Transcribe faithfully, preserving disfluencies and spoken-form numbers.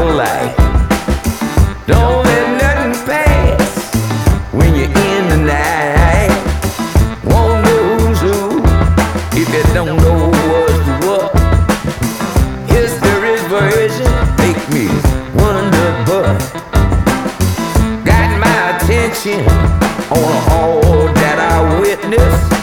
your life. Don't let nothing pass when you're in the night. Won't lose you if you don't know what's what. History's version make me wonder, but got my attention.